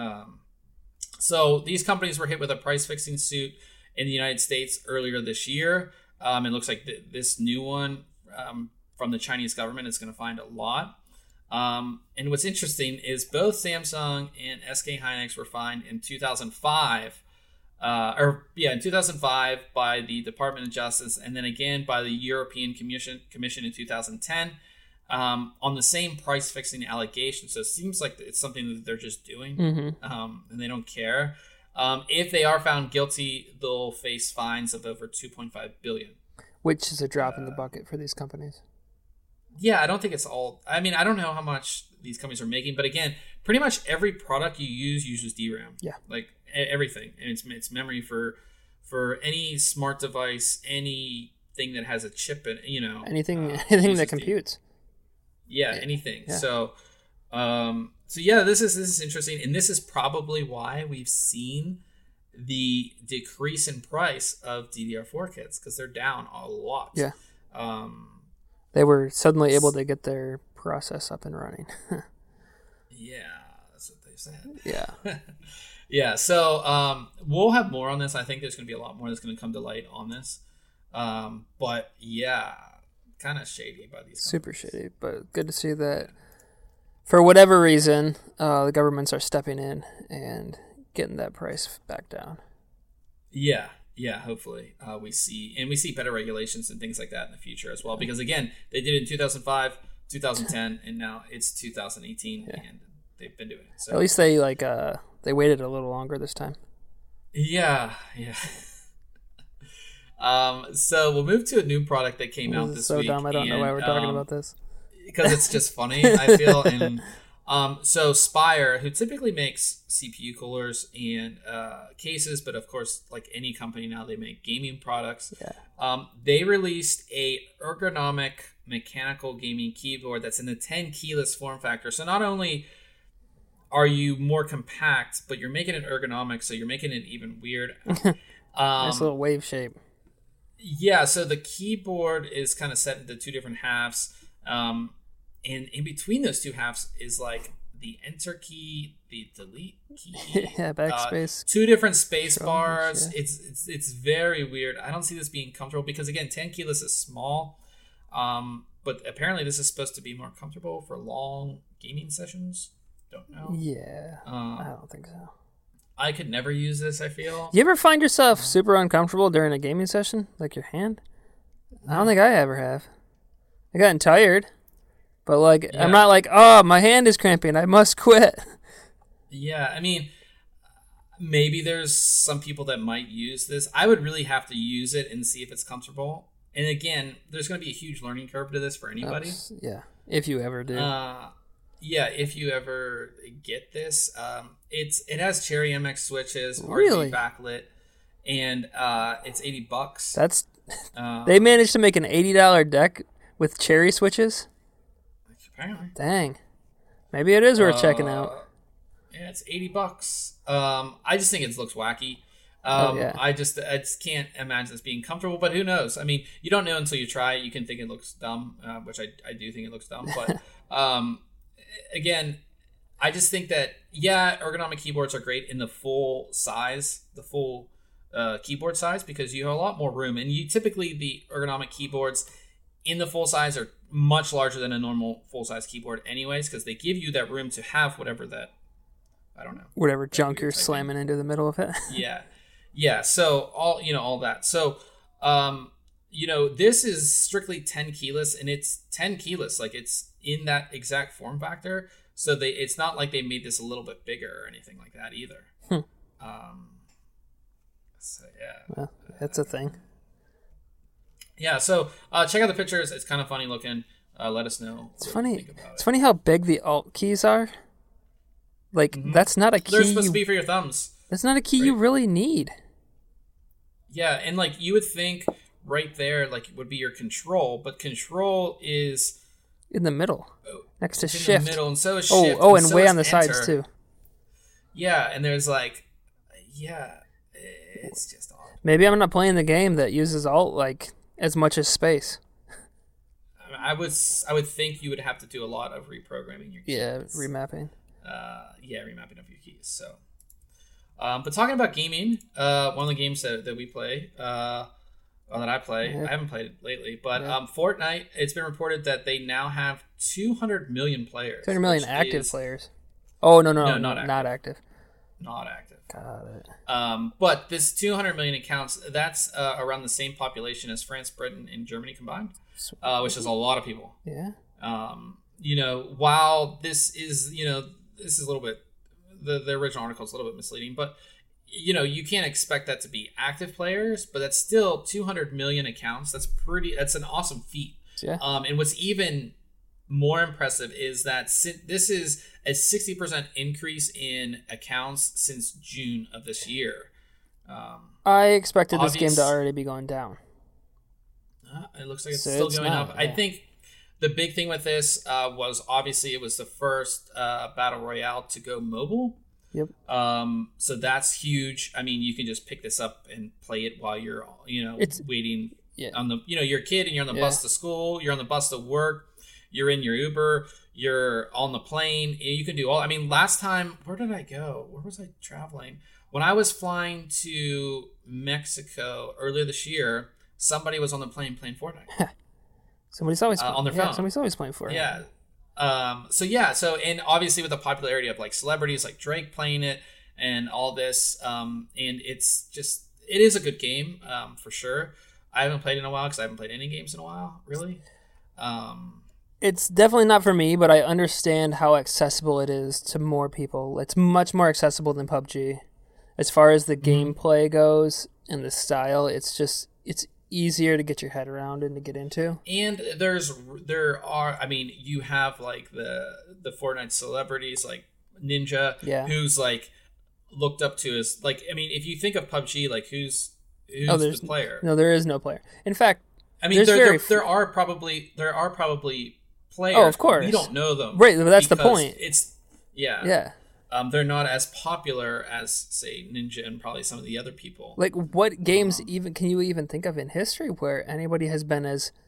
So these companies were hit with a price fixing suit in the United States earlier this year. It looks like this new one from the Chinese government is going to find a lot. And what's interesting is both Samsung and SK Hynix were fined in 2005, in 2005 by the Department of Justice, and then again by the European Commission in 2010 on the same price fixing allegation. So it seems like it's something that they're just doing, and they don't care. If they are found guilty, they'll face fines of over $2.5 billion, which is a drop in the bucket for these companies. Yeah, I don't think it's all. I mean, I don't know how much these companies are making, but again, pretty much every product you use uses DRAM. Yeah, like everything, and it's memory for any smart device, anything that has a chip in, anything that computes. Yeah, anything. Yeah. So this is interesting, and this is probably why we've seen the decrease in price of DDR4 kits, because they're down a lot. Yeah. They were suddenly able to get their process up and running. Yeah, that's what they said. Yeah. Yeah, so we'll have more on this. I think there's going to be a lot more that's going to come to light on this. But yeah, kind of shady by these companies. Super shady, but good to see that for whatever reason, the governments are stepping in and getting that price back down. Yeah, hopefully we see better regulations and things like that in the future as well. Because again, they did it in 2005, 2010, and now it's 2018, and they've been doing it. So At least they they waited a little longer this time. yeah. So we'll move to a new product that came out this so week. Dumb. I don't know why we're talking about this. Because it's just funny, I feel. And so Spire, who typically makes CPU coolers and cases, but of course, like any company now, they make gaming products. Yeah. They released a ergonomic mechanical gaming keyboard that's in the 10 keyless form factor. So not only are you more compact, but you're making it ergonomic, so you're making it even weird. Nice little wave shape. Yeah, so the keyboard is kind of set into two different halves. And in between those two halves is like the enter key, the delete key, backspace, two different space bars. Yeah. It's very weird. I don't see this being comfortable because again, 10 keyless is small, but apparently this is supposed to be more comfortable for long gaming sessions. Don't know. Yeah, I don't think so. I could never use this. I feel. You ever find yourself super uncomfortable during a gaming session, like your hand? I don't think I ever have. I gotten tired, but I'm not like, oh, my hand is cramping, I must quit. Yeah, I mean, maybe there's some people that might use this. I would really have to use it and see if it's comfortable. And again, there's going to be a huge learning curve to this for anybody. Yeah, if you ever do. Yeah, if you ever get this, it has Cherry MX switches, really? RGB backlit, and it's $80. That's they managed to make an $80 deck with Cherry switches. Apparently, dang, maybe it is worth checking out. Yeah, it's $80. I just think it looks wacky. I just can't imagine this being comfortable, but who knows? I mean, you don't know until you try it. You can think it looks dumb, which I do think it looks dumb, but. Again, I just think that, ergonomic keyboards are great in the full keyboard size because you have a lot more room. And the ergonomic keyboards in the full size are much larger than a normal full-size keyboard anyways because they give you that room to have whatever whatever junk you're slamming into the middle of it. Yeah. So all that. So, this is strictly 10 keyless and it's 10 keyless. Like it's in that exact form factor. So it's not like they made this a little bit bigger or anything like that either. So yeah. Well, that's a thing. Yeah. So check out the pictures. It's kind of funny looking. Let us know. It's funny. It's funny how big the Alt keys are. Like that's not a key. They're supposed to be for your thumbs. That's not a key you really need. Yeah. And like you would think right there, like would be your control, but control is in the middle, next to shift. In the middle, and so is shift. And way on the sides too. Yeah, and there's it's just odd. Maybe I'm not playing the game that uses Alt like as much as space. I would think you would have to do a lot of reprogramming your keys. Yeah, remapping. Remapping of your keys. So, but talking about gaming, one of the games that we play. That I play. I haven't played it lately, but Fortnite, it's been reported that they now have 200 million players. 200 million active players. Oh, no, not active. Not active. Got it. But this 200 million accounts, that's around the same population as France, Britain, and Germany combined, which is a lot of people. Yeah. While this is a little bit, the original article is a little bit misleading, but you can't expect that to be active players, but that's still 200 million accounts. That's an awesome feat. Yeah. And what's even more impressive is that this is a 60% increase in accounts since June of this year. I expected this game to already be going down. It looks like it's still going up. Yeah. I think the big thing with this was obviously it was the first Battle Royale to go mobile. Yep. So that's huge. I mean, you can just pick this up and play it while you're, waiting on the, you're a kid and you're on the bus to school, you're on the bus to work, you're in your Uber, you're on the plane. You can do all. I mean, last time, where did I go? Where was I traveling? When I was flying to Mexico earlier this year, somebody was on the plane playing Fortnite. Somebody's always on their phone. Somebody's always playing Fortnite. Yeah. So and obviously with the popularity of like celebrities like Drake playing it and all this, and it is a good game, for sure. I haven't played in a while because I haven't played any games in a while, really. It's definitely not for me, but I understand how accessible it is to more people. It's much more accessible than PUBG. As far as the gameplay goes and the style, it's easier to get your head around and to get into. And I mean, you have like the Fortnite celebrities like Ninja, who's like looked up to as like, I mean, if you think of PUBG, like who's the player? No, there is no player. In fact, I mean, there are probably players. Oh, of course. We don't know them. Right, but that's the point. Yeah. They're not as popular as, say, Ninja and probably some of the other people. Like, what games can you even think of in history where anybody has been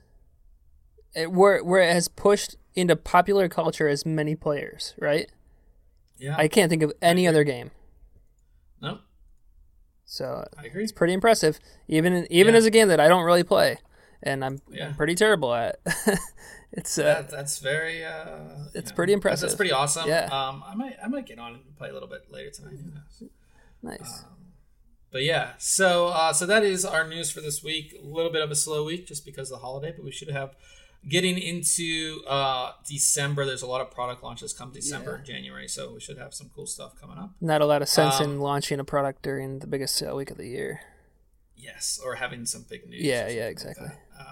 where it has pushed into popular culture as many players, right? Yeah. I can't think of any other game. No. So I agree. It's pretty impressive, even as a game that I don't really play, and I'm pretty terrible at. It's that's very it's pretty impressive. That's pretty awesome. Yeah. I might get on and play a little bit later tonight. Nice. But yeah, so that is our news for this week. A little bit of a slow week just because of the holiday, but we should have getting into December. There's a lot of product launches come December, January, so we should have some cool stuff coming up. Not a lot of sense in launching a product during the biggest sale week of the year. Yes, or having some big news. Yeah, exactly.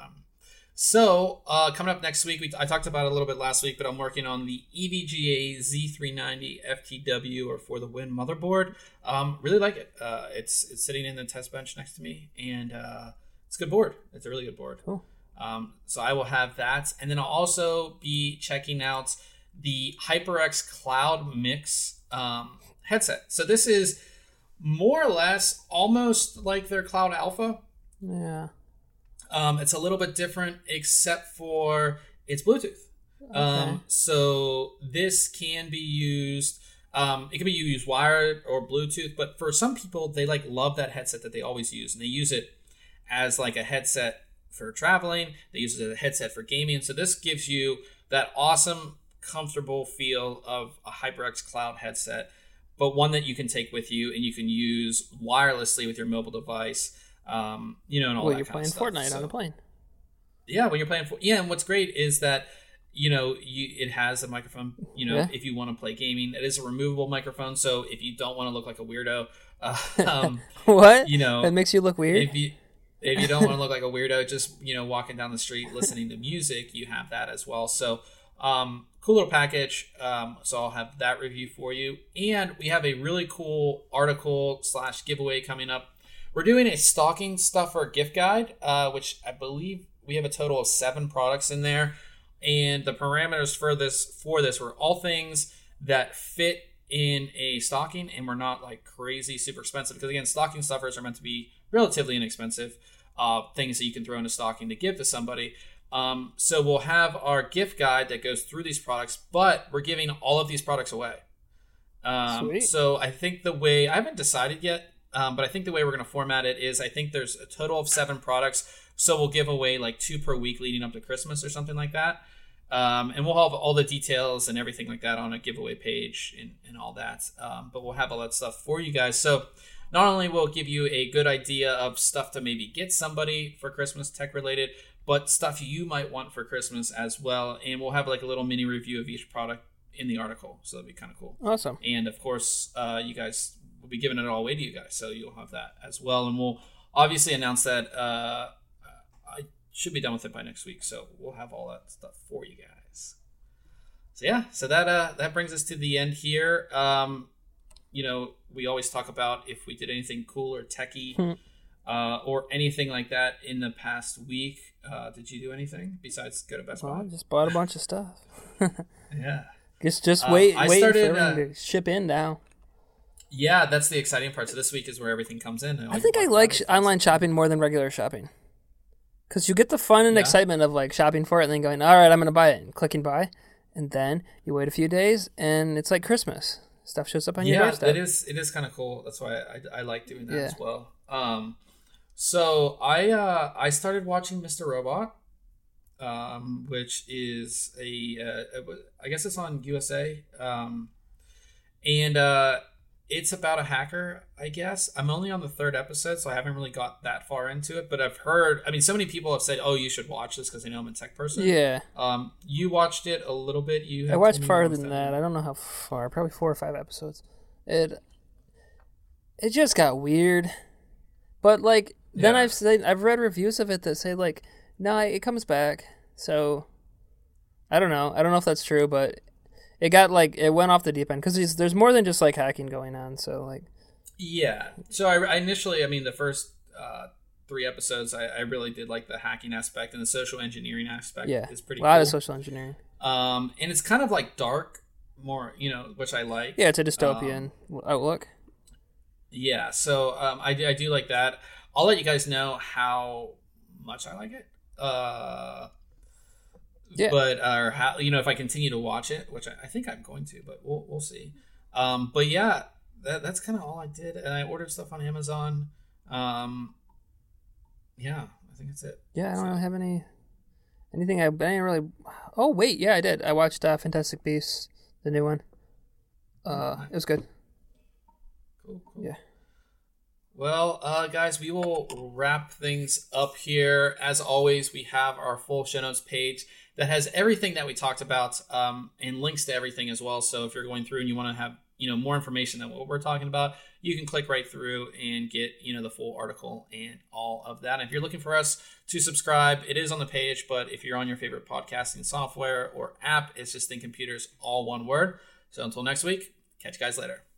So, coming up next week, I talked about it a little bit last week, but I'm working on the EVGA Z390 FTW or For the Win motherboard. Really like it. It's sitting in the test bench next to me, and it's a good board. It's a really good board. Cool. So I will have that, and then I'll also be checking out the HyperX Cloud Mix headset. So this is more or less almost like their Cloud Alpha. Yeah. It's a little bit different except for it's Bluetooth. Okay. So this can be used. It can be used wired or Bluetooth, but for some people, they love that headset that they always use, and they use it as like a headset for traveling. They use it as a headset for gaming. So this gives you that awesome, comfortable feel of a HyperX Cloud headset, but one that you can take with you and you can use wirelessly with your mobile device. And all that you're kind playing of stuff. Fortnite on the plane. Yeah, when you're playing and what's great is that it has a microphone. If you want to play gaming, it is a removable microphone. So if you don't want to look like a weirdo, what that makes you look weird. If you don't want to look like a weirdo, just walking down the street listening to music, you have that as well. So cool little package. So I'll have that review for you, and we have a really cool article / giveaway coming up. We're doing a stocking stuffer gift guide, which I believe we have a total of 7 products in there. And the parameters for this were all things that fit in a stocking and were not like crazy super expensive. Because again, stocking stuffers are meant to be relatively inexpensive things that you can throw in a stocking to give to somebody. So we'll have our gift guide that goes through these products, but we're giving all of these products away. So I think the way, I haven't decided yet, but I think the way we're going to format it is I think there's a total of 7 products. So we'll give away like 2 per week leading up to Christmas or something like that. And we'll have all the details and everything like that on a giveaway page and all that. But we'll have all that stuff for you guys. So not only will it give you a good idea of stuff to maybe get somebody for Christmas tech related, but stuff you might want for Christmas as well. And we'll have like a little mini review of each product in the article. So that'd be kind of cool. Awesome. And of course, you guys will be giving it all away to you guys. So you'll have that as well. And we'll obviously announce that I should be done with it by next week. So we'll have all that stuff for you guys. So yeah, so that brings us to the end here. We always talk about if we did anything cool or techie or anything like that in the past week. Did you do anything besides go to Best Buy? I just bought a bunch of stuff. Yeah. Just wait for everything to ship in now. Yeah, that's the exciting part. So this week is where everything comes in. I think I like online shopping more than regular shopping. Because you get the fun and excitement of like shopping for it and then going, all right, I'm going to buy it, and clicking buy. And then you wait a few days and it's like Christmas. Stuff shows up on your doorstep. Yeah, it is kind of cool. That's why I like doing that as well. So I started watching Mr. Robot, which is I guess it's on USA. And it's about a hacker, I guess. I'm only on the third episode, so I haven't really got that far into it. But I've heard, I mean, so many people have said, "Oh, you should watch this," because they know I'm a tech person. Yeah. You watched it a little bit. I watched farther than that. I don't know how far. Probably 4 or 5 episodes. It just got weird. But like then I've read reviews of it that say like, no, it comes back. So I don't know. I don't know if that's true, but it got like it went off the deep end because there's more than just like hacking going on. So like, yeah. So I initially, I mean, the first 3 episodes, I really did like the hacking aspect, and the social engineering aspect is pretty cool. A lot of social engineering. And it's kind of like dark, more, which I like. Yeah, it's a dystopian outlook. Yeah, so I do like that. I'll let you guys know how much I like it. But or how if I continue to watch it, which I think I'm going to, but we'll see. But yeah, that's kind of all I did, and I ordered stuff on Amazon. Yeah, I think that's it. Yeah, I don't really have anything. I didn't really. Oh wait, yeah, I did. I watched Fantastic Beasts, the new one. It was good. Cool. Yeah. Well, guys, we will wrap things up here. As always, we have our full show notes page that has everything that we talked about, and links to everything as well. So if you're going through and you want to have more information than what we're talking about, you can click right through and get the full article and all of that. And if you're looking for us to subscribe, it is on the page. But if you're on your favorite podcasting software or app, it's just Think Computers, all one word. So until next week, catch you guys later.